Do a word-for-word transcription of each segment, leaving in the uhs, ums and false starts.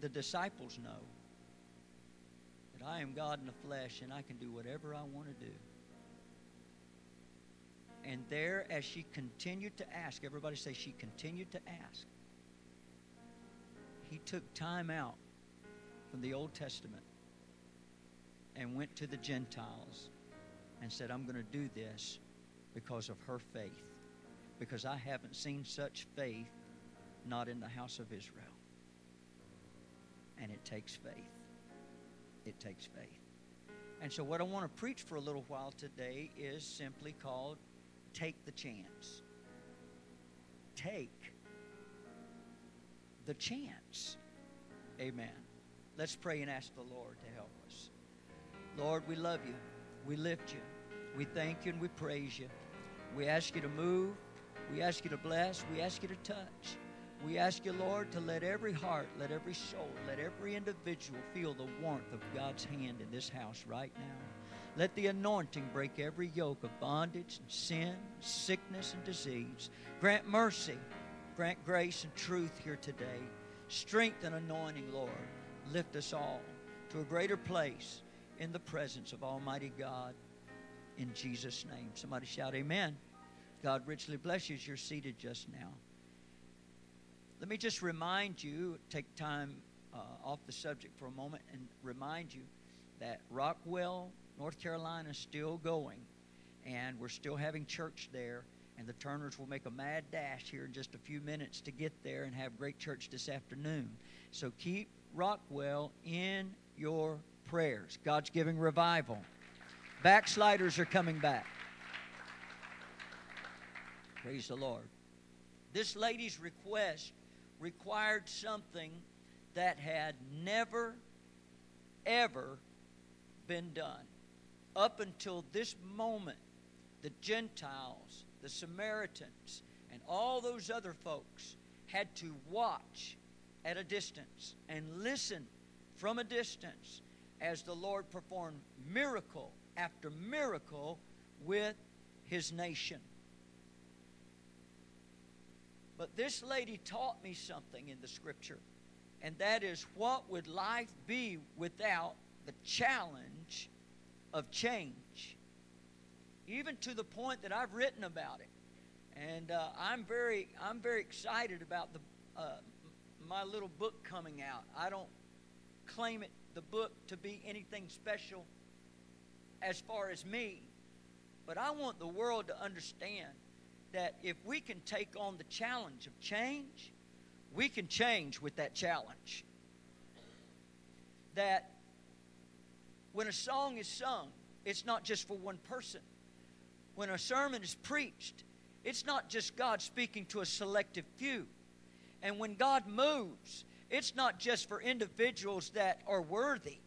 the disciples know that I am God in the flesh and I can do whatever I want to do. And there, as she continued to ask, everybody say she continued to ask, he took time out from the Old Testament and went to the Gentiles and said, I'm going to do this because of her faith. Because I haven't seen such faith not in the house of Israel. And it takes faith. It takes faith. And so what I want to preach for a little while today is simply called Take the Chance. Take the chance. Amen. Let's pray and ask the Lord to help us. Lord, we love you. We lift you. We thank you and we praise you. We ask you to move. We ask you to bless. We ask you to touch. We ask you, Lord, to let every heart, let every soul, let every individual feel the warmth of God's hand in this house right now. Let the anointing break every yoke of bondage and sin, sickness and disease. Grant mercy, grant grace and truth here today. Strength and anointing, Lord. Lift us all to a greater place in the presence of Almighty God. In Jesus' name. Somebody shout amen. God richly bless you as you're seated just now. Let me just remind you, take time uh, off the subject for a moment and remind you that Rockwell, North Carolina is still going, and we're still having church there, and the Turners will make a mad dash here in just a few minutes to get there and have great church this afternoon. So keep Rockwell in your prayers. God's giving revival. Backsliders are coming back. Praise the Lord. This lady's request required something that had never, ever been done. Up until this moment, the Gentiles, the Samaritans, and all those other folks had to watch at a distance and listen from a distance as the Lord performed miracle after miracle with His nation. But this lady taught me something in the Scripture, and that is, what would life be without the challenge of change? Even to the point that I've written about it, and uh, I'm very, I'm very excited about the uh, my little book coming out. I don't claim it, the book, to be anything special as far as me, but I want the world to understand that if we can take on the challenge of change, we can change with that challenge. That when a song is sung, it's not just for one person. When a sermon is preached, it's not just God speaking to a selective few. And when God moves, it's not just for individuals that are worthy.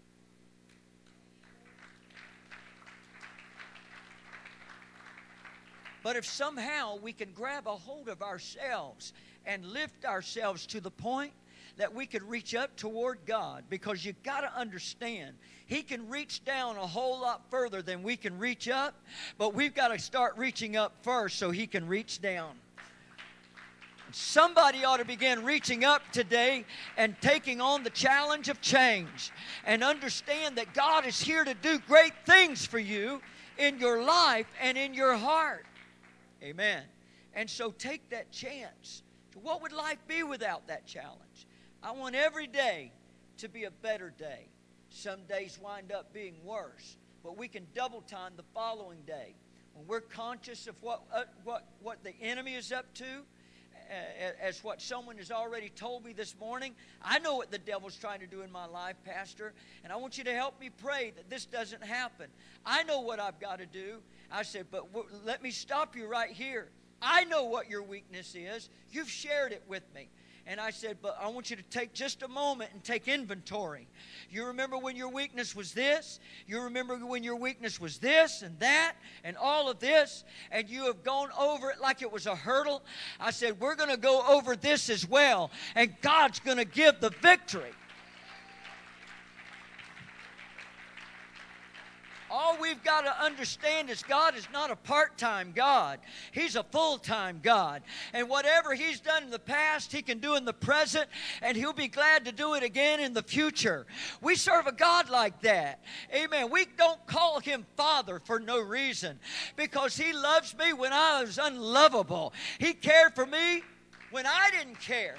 But if somehow we can grab a hold of ourselves and lift ourselves to the point that we could reach up toward God, because you got to understand, He can reach down a whole lot further than we can reach up, but we've got to start reaching up first so He can reach down. Somebody ought to begin reaching up today and taking on the challenge of change and understand that God is here to do great things for you in your life and in your heart. Amen. And so take that chance. What would life be without that challenge? I want every day to be a better day. Some days wind up being worse, but we can double time the following day. When we're conscious of what, uh, what, what the enemy is up to, uh, as what someone has already told me this morning, I know what the devil's trying to do in my life, Pastor, and I want you to help me pray that this doesn't happen. I know what I've got to do. I said, but w- let me stop you right here. I know what your weakness is. You've shared it with me. And I said, but I want you to take just a moment and take inventory. You remember when your weakness was this? You remember when your weakness was this and that and all of this? And you have gone over it like it was a hurdle? I said, we're going to go over this as well. And God's going to give the victory. All we've got to understand is God is not a part-time God. He's a full-time God. And whatever He's done in the past, He can do in the present, and He'll be glad to do it again in the future. We serve a God like that. Amen. We don't call Him Father for no reason, because He loves me when I was unlovable. He cared for me when I didn't care.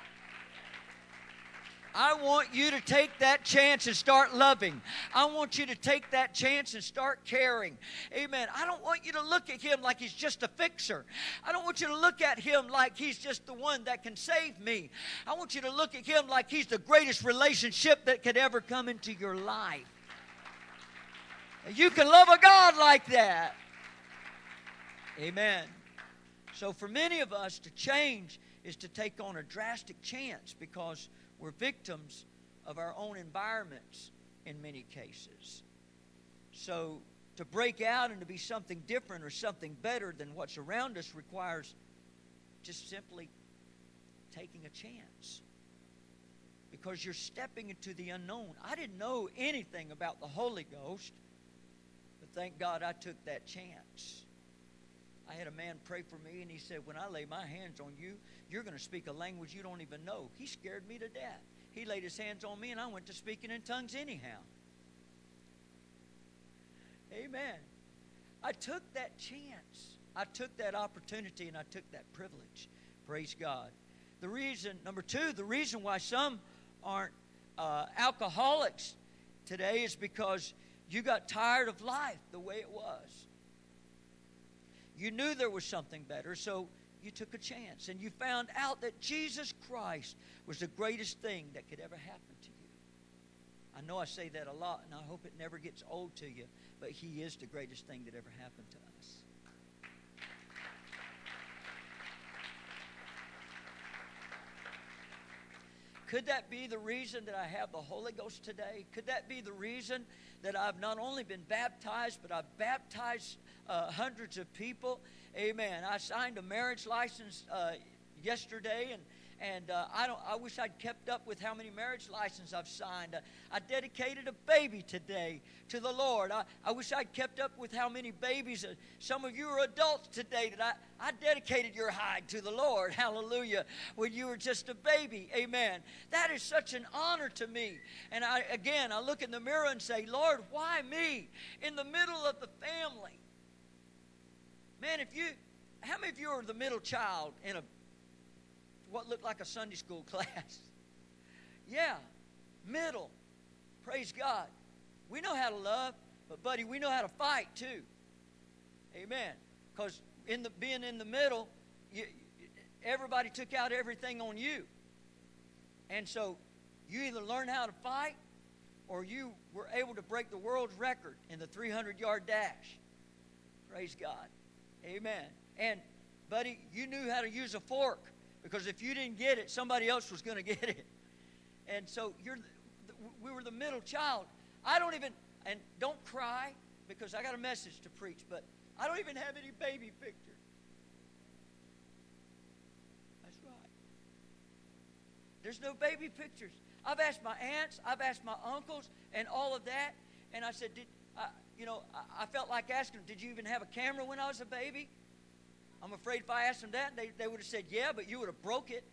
I want you to take that chance and start loving. I want you to take that chance and start caring. Amen. I don't want you to look at Him like He's just a fixer. I don't want you to look at Him like He's just the one that can save me. I want you to look at Him like He's the greatest relationship that could ever come into your life. You can love a God like that. Amen. So for many of us, to change is to take on a drastic chance, because we're victims of our own environments in many cases. So to break out and to be something different or something better than what's around us requires just simply taking a chance, because you're stepping into the unknown. I didn't know anything about the Holy Ghost, but thank God I took that chance. I had a man pray for me, and he said, when I lay my hands on you, you're going to speak a language you don't even know. He scared me to death. He laid his hands on me, and I went to speaking in tongues anyhow. Amen. I took that chance. I took that opportunity, and I took that privilege. Praise God. The reason, number two, the reason why some aren't uh, alcoholics today is because you got tired of life the way it was. You knew there was something better, so you took a chance. And you found out that Jesus Christ was the greatest thing that could ever happen to you. I know I say that a lot, and I hope it never gets old to you, but He is the greatest thing that ever happened to us. Could that be the reason that I have the Holy Ghost today? Could that be the reason that I've not only been baptized, but I've baptized uh, hundreds of people? Amen. I signed a marriage license uh, yesterday, and and uh, I don't. I wish I'd kept up with how many marriage licenses I've signed. Uh, I dedicated a baby today to the Lord. I, I wish I'd kept up with how many babies. Uh, some of you are adults today that I, I dedicated your hide to the Lord. Hallelujah. When you were just a baby. Amen. That is such an honor to me. And I again, I look in the mirror and say, Lord, why me? In the middle of the family. Man, if you, how many of you are the middle child in a what looked like a Sunday school class? Yeah, middle. Praise God. We know how to love, but buddy, we know how to fight too. Amen. Because in the being in the middle, you, everybody took out everything on you, and so you either learn how to fight, or you were able to break the world's record in the three hundred yard dash. Praise God. Amen. And buddy, you knew how to use a fork. Because if you didn't get it, somebody else was going to get it. And so you're, we were the middle child. I don't even, and don't cry, because I got a message to preach, but I don't even have any baby pictures. That's right. There's no baby pictures. I've asked my aunts, I've asked my uncles, and all of that, and I said, did, I, you know, I, I felt like asking them, did you even have a camera when I was a baby? I'm afraid if I asked them that, they, they would have said, yeah, but you would have broke it.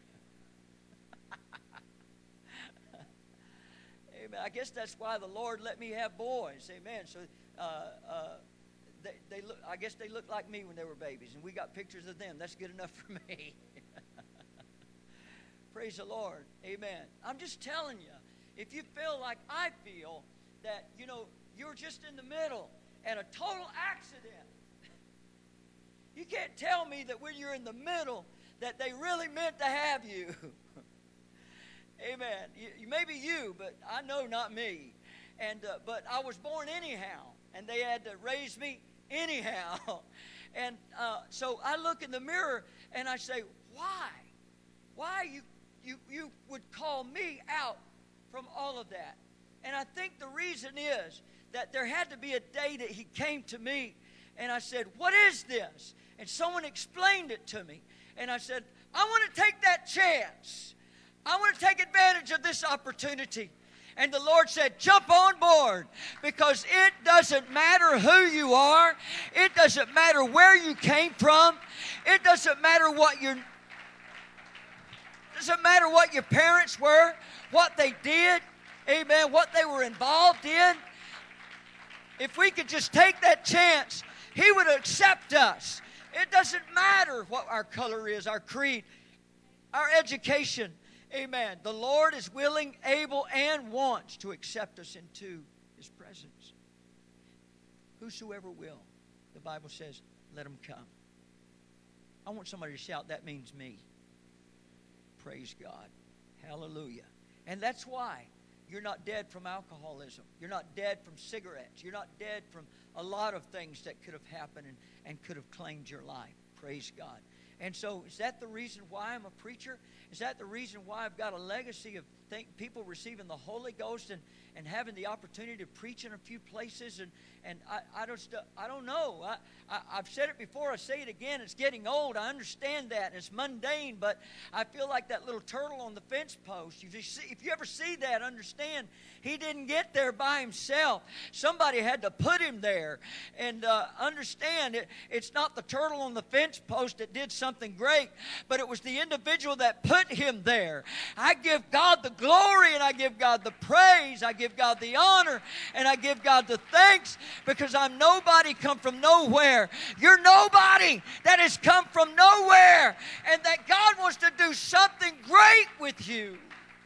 Amen. I guess that's why the Lord let me have boys. Amen. So uh, uh, they, they look, I guess they looked like me when they were babies, and we got pictures of them. That's good enough for me. Praise the Lord. Amen. I'm just telling you, if you feel like I feel that, you know, you're just in the middle and a total accident, you can't tell me that when you're in the middle that they really meant to have you. Amen. You, maybe you, but I know not me. And uh, but I was born anyhow, and they had to raise me anyhow. And uh, so I look in the mirror and I say, why? Why you you you would call me out from all of that? And I think the reason is that there had to be a day that He came to me, and I said, what is this? And someone explained it to me. And I said, I want to take that chance. I want to take advantage of this opportunity. And the Lord said, jump on board, because it doesn't matter who you are. It doesn't matter where you came from. It doesn't matter what your doesn't matter what your parents were, what they did, amen, what they were involved in. If we could just take that chance, He would accept us. It doesn't matter what our color is, our creed, our education. Amen. The Lord is willing, able, and wants to accept us into His presence. Whosoever will, the Bible says, let him come. I want somebody to shout, that means me. Praise God. Hallelujah. And that's why you're not dead from alcoholism. You're not dead from cigarettes. You're not dead from a lot of things that could have happened and, and could have claimed your life. Praise God. And so is that the reason why I'm a preacher? Is that the reason why I've got a legacy of think, people receiving the Holy Ghost and, and having the opportunity to preach in a few places? And, and I, I, don't, I don't know. I, I, I've said it before. I say it again. It's getting old. I understand that. It's mundane. But I feel like that little turtle on the fence post. If you, see, if you ever see that, understand he didn't get there by himself. Somebody had to put him there. And uh, understand it, it's not the turtle on the fence post that did something great, but it was the individual that put him there. I give God the glory and I give God the praise. I give God the honor and I give God the thanks, because I'm nobody come from nowhere. You're nobody that has come from nowhere, and that God wants to do something great with you.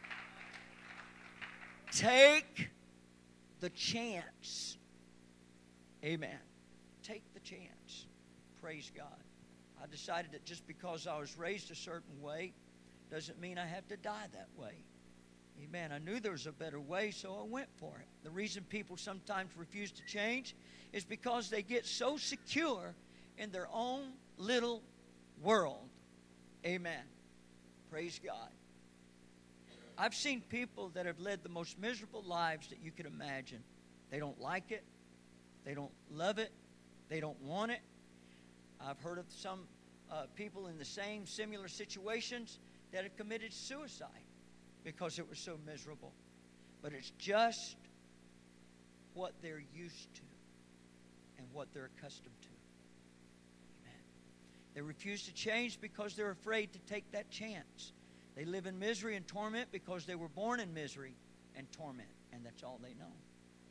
Take the chance. Amen. Take the chance. Praise God. I decided that just because I was raised a certain way doesn't mean I have to die that way. Amen. I knew there was a better way, so I went for it. The reason people sometimes refuse to change is because they get so secure in their own little world. Amen. Praise God. I've seen people that have led the most miserable lives that you could imagine. They don't like it. They don't love it. They don't want it. I've heard of some uh, people in the same similar situations that have committed suicide because it was so miserable. But it's just what they're used to and what they're accustomed to. Amen. They refuse to change because they're afraid to take that chance. They live in misery and torment because they were born in misery and torment, and that's all they know.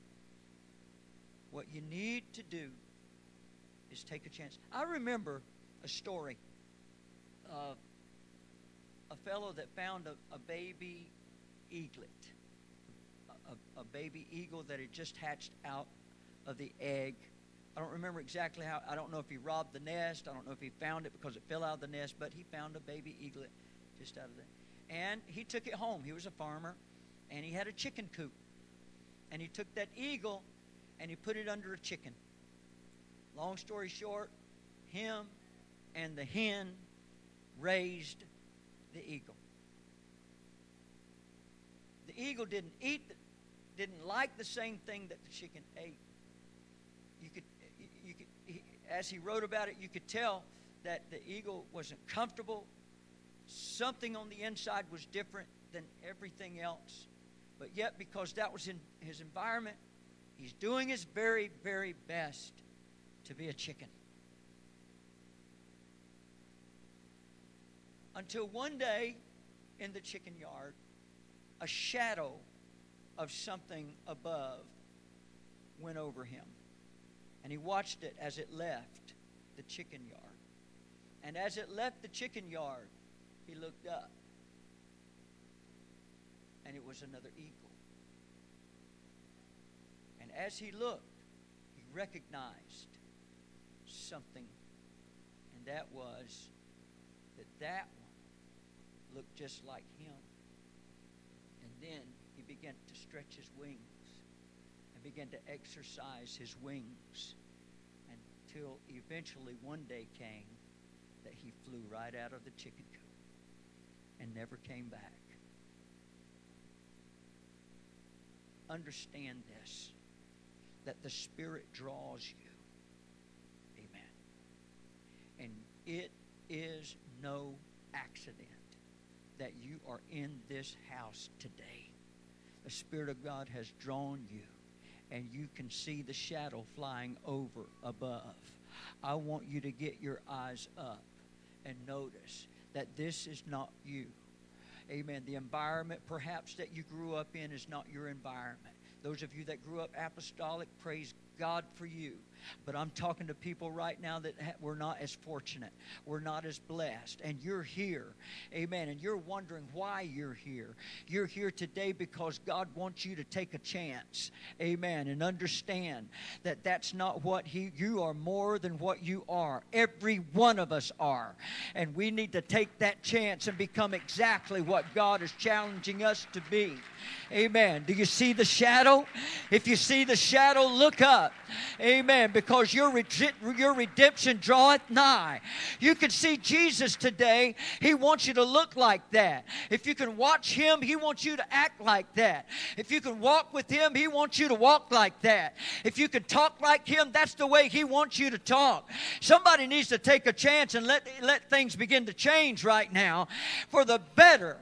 What you need to do is take a chance. I remember a story of a fellow that found a, a baby eaglet, a, a baby eagle that had just hatched out of the egg. I don't remember exactly how. I don't know if he robbed the nest. I don't know if he found it because it fell out of the nest, but he found a baby eaglet just out of the. And he took it home. He was a farmer, and he had a chicken coop. And he took that eagle and he put it under a chicken. Long story short, him and the hen raised the eagle. The eagle didn't eat, didn't like the same thing that the chicken ate. You could, you could, he, as he wrote about it, you could tell that the eagle wasn't comfortable. Something on the inside was different than everything else. But yet, because that was in his environment, he's doing his very, very best to be a chicken. Until one day in the chicken yard, a shadow of something above went over him. And he watched it as it left the chicken yard. And as it left the chicken yard, he looked up. And it was another eagle. And as he looked, he recognized something. And that was that that one looked just like him. And then he began to stretch his wings and began to exercise his wings until eventually one day came that he flew right out of the chicken coop and never came back. Understand this, that the Spirit draws you. Amen. And it is no accident that you are in this house today. the Spirit of God has drawn you, and you can see the shadow flying over above. I want you to get your eyes up and notice that this is not you. Amen. The environment perhaps that you grew up in is not your environment. Those of you that grew up apostolic, praise God for you. But I'm talking to people right now that ha- we're not as fortunate. We're not as blessed. And you're here. Amen. And you're wondering why you're here. You're here today because God wants you to take a chance. Amen. And understand that that's not what He, you are more than what you are. Every one of us are. And we need to take that chance and become exactly what God is challenging us to be. Amen. Do you see the shadow? If you see the shadow, look up. Amen. Because your, your redemption draweth nigh. You can see Jesus today. He wants you to look like that. If you can watch Him, He wants you to act like that. If you can walk with Him, He wants you to walk like that. If you can talk like Him, that's the way He wants you to talk. Somebody needs to take a chance and let, let things begin to change right now for the better.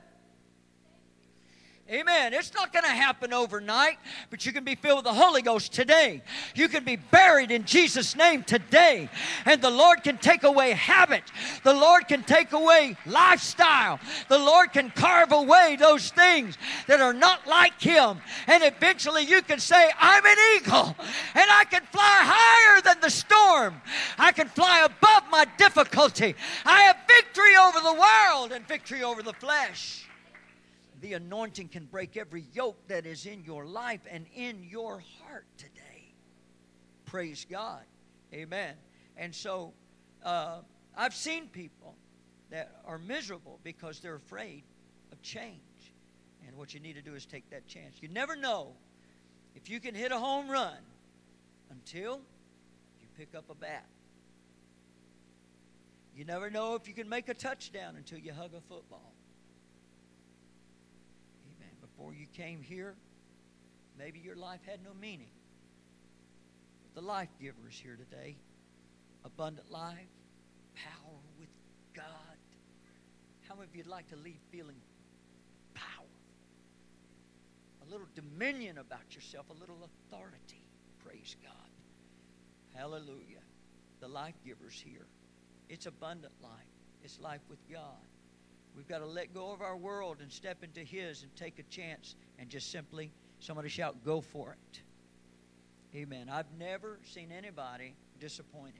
Amen. It's not going to happen overnight, but you can be filled with the Holy Ghost today. You can be buried in Jesus' name today. And the Lord can take away habit. The Lord can take away lifestyle. The Lord can carve away those things that are not like Him. And eventually you can say, I'm an eagle, and I can fly higher than the storm. I can fly above my difficulty. I have victory over the world and victory over the flesh. The anointing can break every yoke that is in your life and in your heart today. Praise God. Amen. And so uh, I've seen people that are miserable because they're afraid of change. And what you need to do is take that chance. You never know if you can hit a home run until you pick up a bat. You never know if you can make a touchdown until you hug a football. Before you came here, maybe your life had no meaning. But the life giver is here today. Abundant life, power with God. How many of you'd like to leave feeling power? A little dominion about yourself, a little authority. Praise God. Hallelujah. The life giver's here. It's abundant life. It's life with God. We've got to let go of our world and step into His and take a chance and just simply, somebody shout, go for it. Amen. I've never seen anybody disappointed.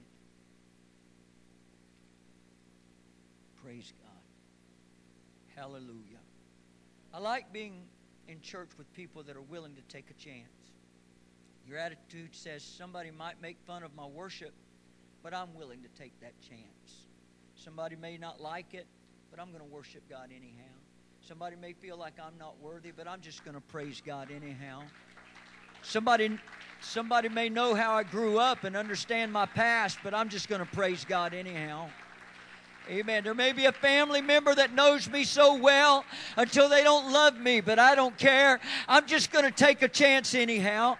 Praise God. Hallelujah. I like being in church with people that are willing to take a chance. Your attitude says somebody might make fun of my worship, but I'm willing to take that chance. Somebody may not like it, but I'm going to worship God anyhow. Somebody may feel like I'm not worthy, but I'm just going to praise God anyhow. Somebody, somebody may know how I grew up and understand my past, but I'm just going to praise God anyhow. Amen. There may be a family member that knows me so well until they don't love me, but I don't care. I'm just going to take a chance anyhow.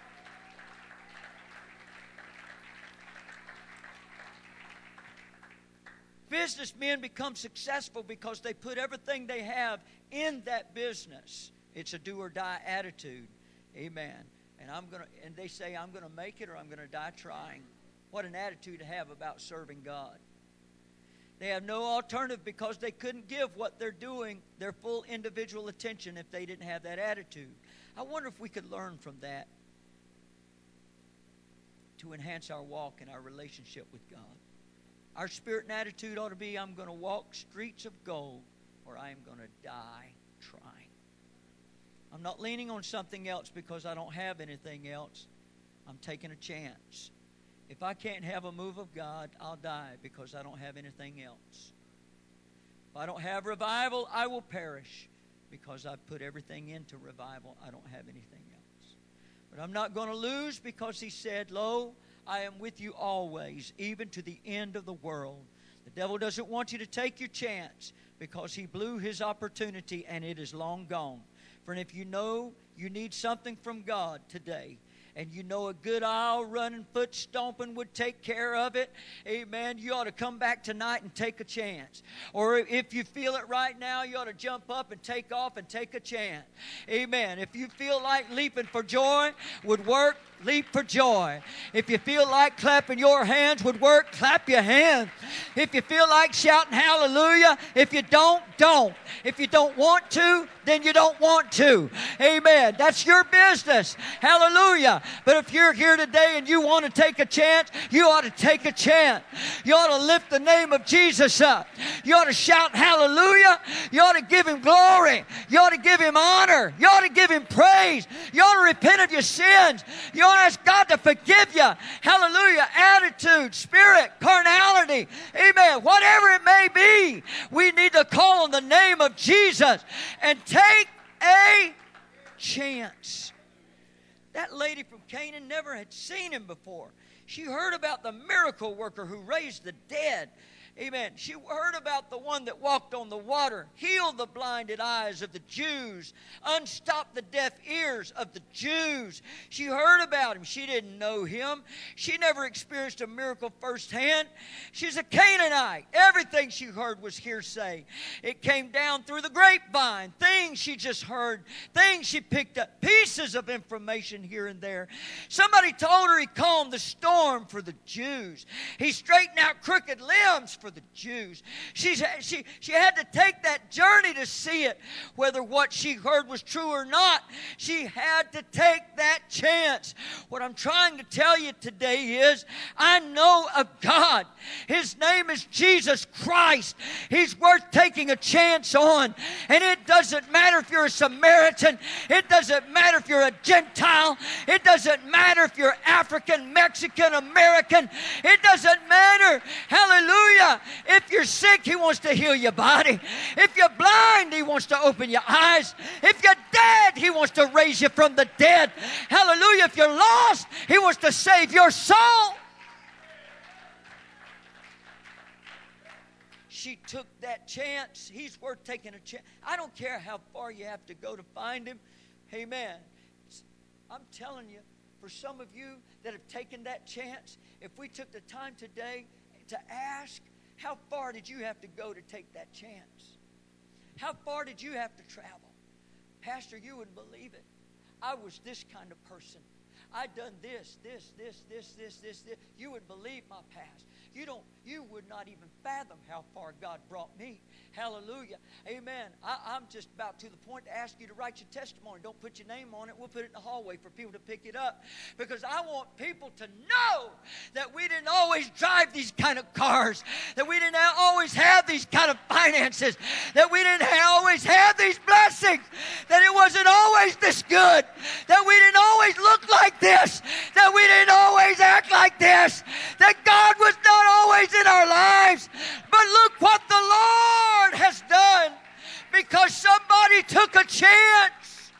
Businessmen become successful because they put everything they have in that business. It's a do or die attitude. Amen. And I'm gonna and they say I'm gonna make it or I'm gonna die trying. What an attitude to have about serving God. They have no alternative because they couldn't give what they're doing their full individual attention if they didn't have that attitude. I wonder if we could learn from that to enhance our walk and our relationship with God. Our spirit and attitude ought to be, I'm going to walk streets of gold or I am going to die trying. I'm not leaning on something else because I don't have anything else. I'm taking a chance. If I can't have a move of God, I'll die because I don't have anything else. If I don't have revival, I will perish because I've put everything into revival. I don't have anything else. But I'm not going to lose because He said, lo, I am with you always, even to the end of the world. The devil doesn't want you to take your chance because he blew his opportunity and it is long gone. For if you know you need something from God today, and you know a good aisle running, foot stomping would take care of it, amen, you ought to come back tonight and take a chance. Or if you feel it right now, you ought to jump up and take off and take a chance. Amen. If you feel like leaping for joy would work, leap for joy. If you feel like clapping your hands would work, clap your hands. If you feel like shouting hallelujah, if you don't, don't. If you don't want to, then you don't want to. Amen. That's your business. Hallelujah. But if you're here today and you want to take a chance, you ought to take a chance. You ought to lift the name of Jesus up. You ought to shout hallelujah. You ought to give Him glory. You ought to give Him honor. You ought to give Him praise. You ought to repent of your sins. You ought to ask God to forgive you. Hallelujah. Attitude, spirit, carnality. Amen. Whatever it may be, we need to call on the name of Jesus and take a chance. That lady from Canaan never had seen Him before. She heard about the miracle worker who raised the dead. Amen. She heard about the one that walked on the water, healed the blinded eyes of the Jews, unstopped the deaf ears of the Jews. She heard about Him. She didn't know Him. She never experienced a miracle firsthand. She's a Canaanite. Everything she heard was hearsay. It came down through the grapevine. Things she just heard. Things she picked up. Pieces of information here and there. Somebody told her He calmed the storm for the Jews. He straightened out crooked limbs for the Jews. She's, she, she had to take that journey to see it. Whether what she heard was true or not, she had to take that chance. What I'm trying to tell you today is, I know a God. His name is Jesus Christ. He's worth taking a chance on. And it doesn't matter if you're a Samaritan. It doesn't matter if you're a Gentile. It doesn't matter if you're African, Mexican, American. It doesn't matter. Hallelujah. If you're sick, He wants to heal your body. If you're blind, He wants to open your eyes. If you're dead, He wants to raise you from the dead. Hallelujah. If you're lost, He wants to save your soul. She took that chance. He's worth taking a chance. I don't care how far you have to go to find Him. Amen. I'm telling you, for some of you that have taken that chance, if we took the time today to ask, how far did you have to go to take that chance? How far did you have to travel? Pastor, you wouldn't believe it. I was this kind of person. I'd done this, this, this, this, this, this, this. You would believe my past. You don't, you would not even fathom how far God brought me. Hallelujah. Amen. I, I'm just about to the point to ask you to write your testimony. Don't put your name on it. We'll put it in the hallway for people to pick it up. Because I want people to know that we didn't always drive these kind of cars. That we didn't always have these kind of finances. That we didn't always have these blessings. That it wasn't always this good. That we didn't always look like this. That we didn't always act like this. That God was not always in our lives. But look what the Lord has done because somebody took a chance.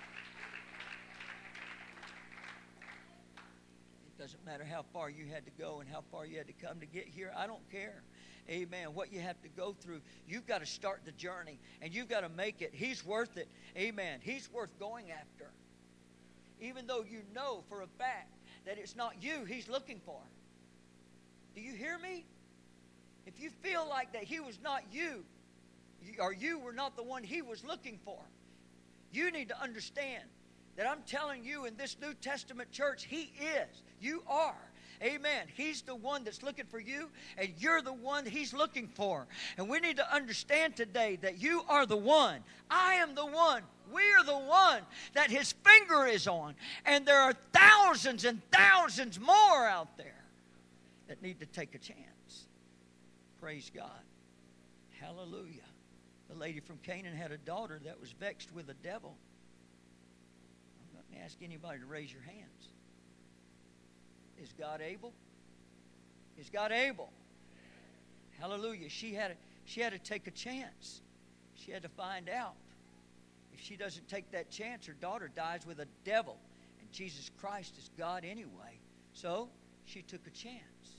It doesn't matter how far you had to go and how far you had to come to get here. I don't care. Amen. What you have to go through, you've got to start the journey and you've got to make it. He's worth it. Amen. He's worth going after. Even though you know for a fact that it's not you He's looking for. Do you hear me? If you feel like that He was not you, or you were not the one He was looking for, you need to understand that I'm telling you in this New Testament church, He is. You are. Amen. He's the one that's looking for you, and you're the one He's looking for. And we need to understand today that you are the one. I am the one. We are the one that His finger is on. And there are thousands and thousands more out there that need to take a chance. Praise God. Hallelujah. The lady from Canaan had a daughter that was vexed with the devil. I'm not going to ask anybody to raise your hands. Is God able? Is God able? Hallelujah. She had, to, she had to take a chance. She had to find out. If she doesn't take that chance, her daughter dies with a devil. And Jesus Christ is God anyway. So she took a chance.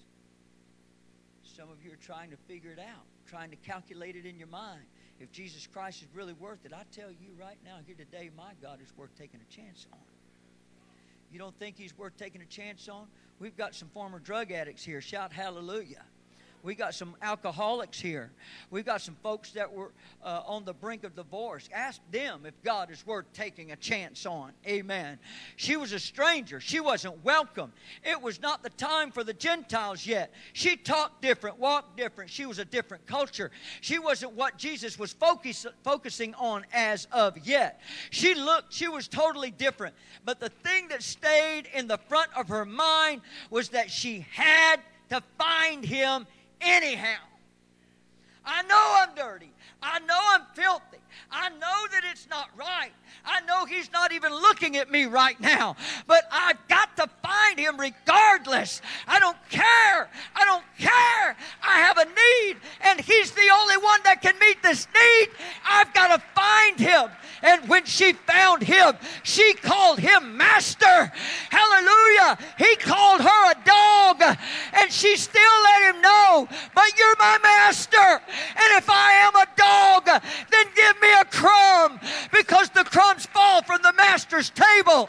Some of you are trying to figure it out, trying to calculate it in your mind. If Jesus Christ is really worth it, I tell you right now here today, my God is worth taking a chance on. You don't think he's worth taking a chance on? We've got some former drug addicts here. Shout hallelujah. We got some alcoholics here. We've got some folks that were uh, on the brink of divorce. Ask them if God is worth taking a chance on. Amen. She was a stranger. She wasn't welcome. It was not the time for the Gentiles yet. She talked different, walked different. She was a different culture. She wasn't what Jesus was focus, focusing on as of yet. She looked, she was totally different. But the thing that stayed in the front of her mind was that she had to find him anyhow. I know I'm dirty. I know I'm filthy. I know that it's not right. I know he's not even looking at me right now. But I've got to find him regardless. I don't care. I don't care. I have a need, and he's the only one that can meet this need. I've got to find him. And when she found him, she called him master. Hallelujah. He called her a dog, and she still let him know, but you're my master. And if I am a dog, then give me a crumb, because the crumbs fall from the master's table.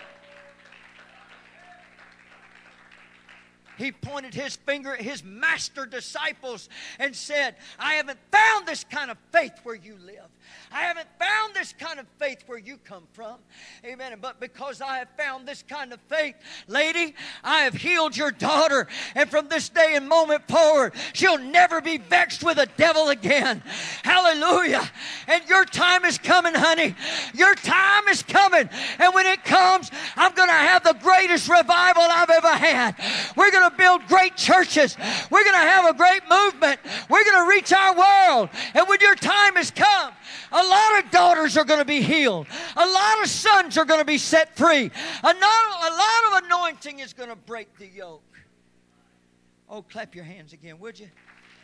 He pointed his finger at his master disciples and said, I haven't found this kind of faith where you live. I haven't found this kind of faith where you come from. Amen. But because I have found this kind of faith, lady, I have healed your daughter. And from this day and moment forward, she'll never be vexed with a devil again. Hallelujah. And your time is coming, honey. Your time is coming. And when it comes, I'm going to have the greatest revival I've ever had. We're going to build great churches. We're going to have a great movement. We're going to reach our world. And when your time has come, a lot of daughters are going to be healed. A lot of sons are going to be set free. A lot, a lot of anointing is going to break the yoke. Oh, clap your hands again, would you?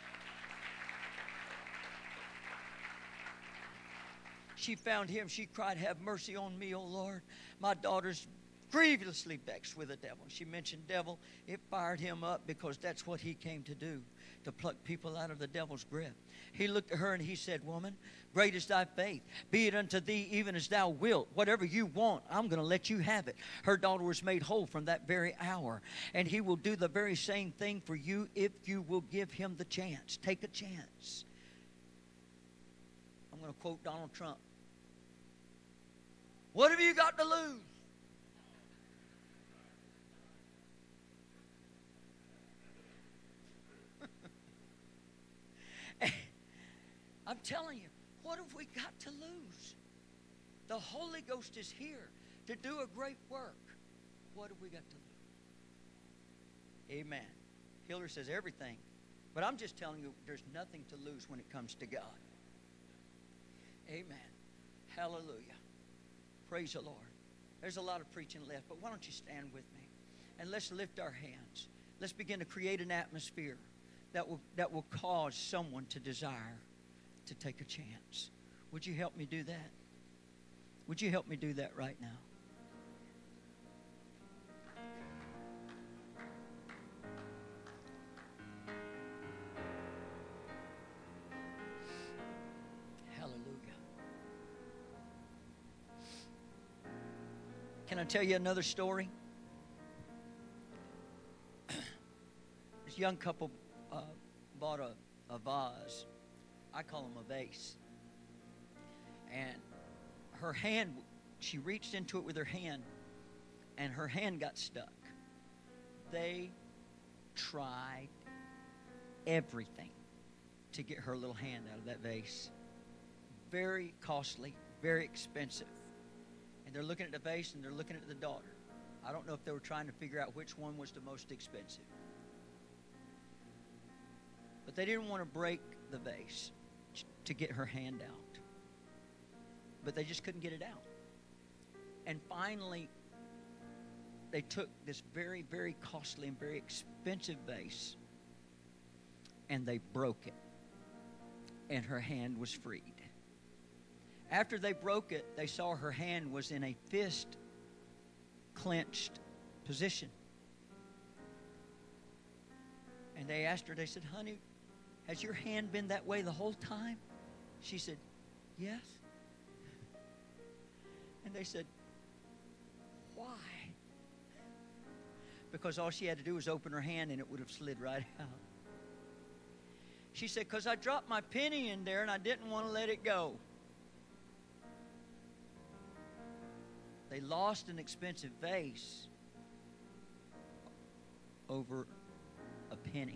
She found him. She cried, have mercy on me, O Lord. My daughter's grievously vexed with the devil. She mentioned devil. It fired him up, because that's what he came to do, to pluck people out of the devil's grip. He looked at her and he said, woman, great is thy faith. Be it unto thee even as thou wilt. Whatever you want, I'm going to let you have it. Her daughter was made whole from that very hour. And he will do the very same thing for you if you will give him the chance. Take a chance. I'm going to quote Donald Trump. What have you got to lose? I'm telling you, what have we got to lose? The Holy Ghost is here to do a great work. What have we got to lose? Amen. Hillary says everything. But I'm just telling you, there's nothing to lose when it comes to God. Amen. Hallelujah. Praise the Lord. There's a lot of preaching left, but why don't you stand with me? And let's lift our hands. Let's begin to create an atmosphere that will, that will cause someone to desire to take a chance. Would you help me do that? Would you help me do that right now? Hallelujah. Can I tell you another story? This young couple uh, bought a, a vase. I call them a vase. And her hand, she reached into it with her hand, and her hand got stuck. They tried everything to get her little hand out of that vase. Very costly, very expensive. And they're looking at the vase and they're looking at the daughter. I don't know if they were trying to figure out which one was the most expensive. But they didn't want to break the vase to get her hand out. But they just couldn't get it out. And finally, they took this very, very costly and very expensive vase and they broke it. And her hand was freed. After they broke it, they saw her hand was in a fist clenched position. And they asked her, they said, honey, has your hand been that way the whole time? She said, yes. And they said, why? because all she had to do was open her hand and it would have slid right out. She said, because I dropped my penny in there and I didn't want to let it go. They lost an expensive vase over a penny.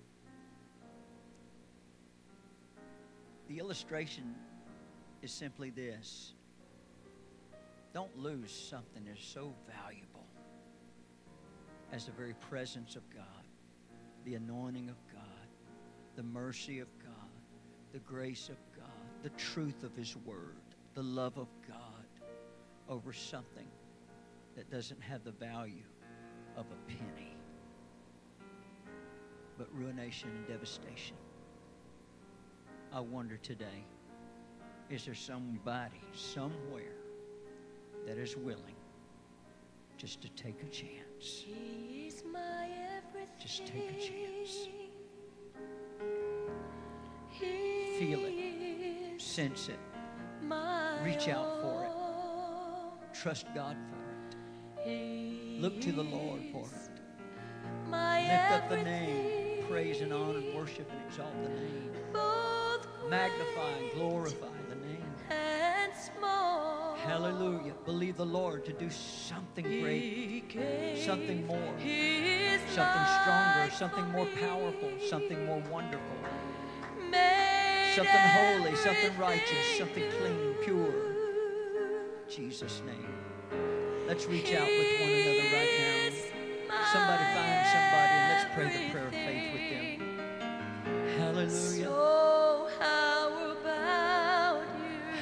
The illustration is simply this. Don't lose something that's so valuable as the very presence of God, the anointing of God, the mercy of God, the grace of God, the truth of His Word, the love of God over something that doesn't have the value of a penny, but ruination and devastation. I wonder today, is there somebody somewhere that is willing just to take a chance? He is my everything. Just take a chance. He Feel it. Sense it. my Reach out for it. all. Trust God for it. He Look to the Lord for it. my Lift up the everything. name. Praise and honor and worship and exalt the name. Both Magnify and great glorify the name. and small. Hallelujah. Believe the Lord to do something great, He gave something more, His something stronger, life something for more me. powerful, something more wonderful, Made something holy, something righteous, everything something clean, pure. new. In Jesus' name. Let's reach out with one another right now. Somebody find somebody and let's pray the prayer of faith with them. Hallelujah. So how about you?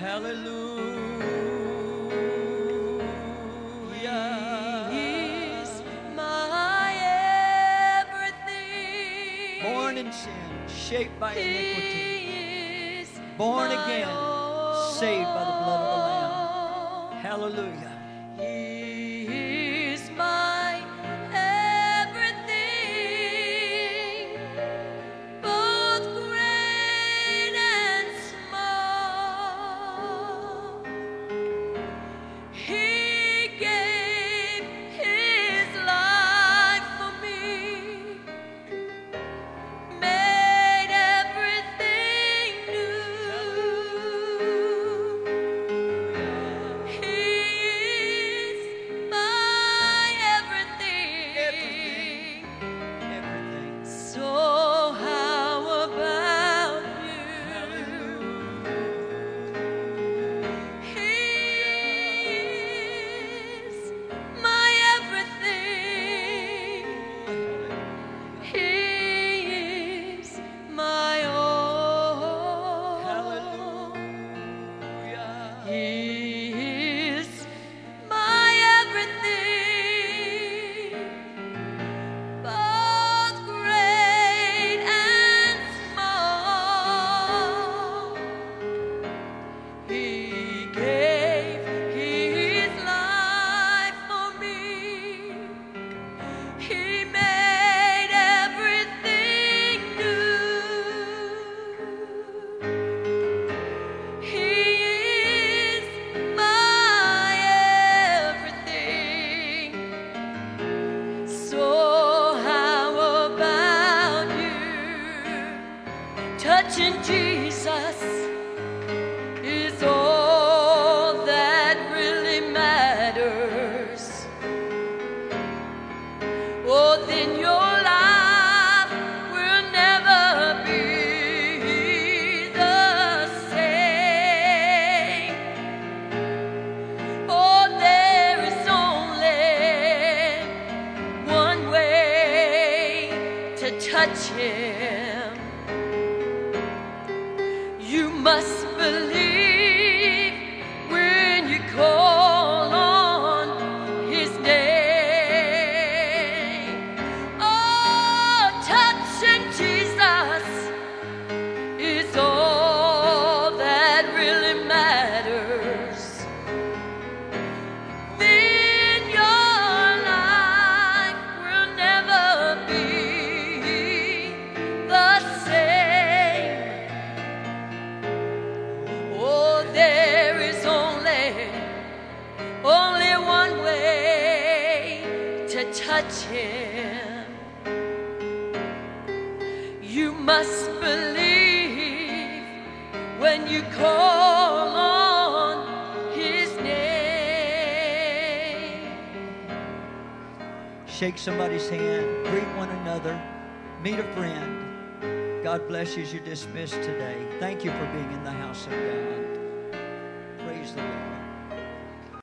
Hallelujah. He's my everything. Born in sin, shaped by iniquity, He is born my again, all. saved by the blood of the Lamb. Hallelujah. He is my everything, both great and small. He gave His life for me, made everything new. He touch him. You must believe when you call on his name. Shake somebody's hand, greet one another, meet a friend. God bless you as you're dismissed today. Thank you for being in the house of God.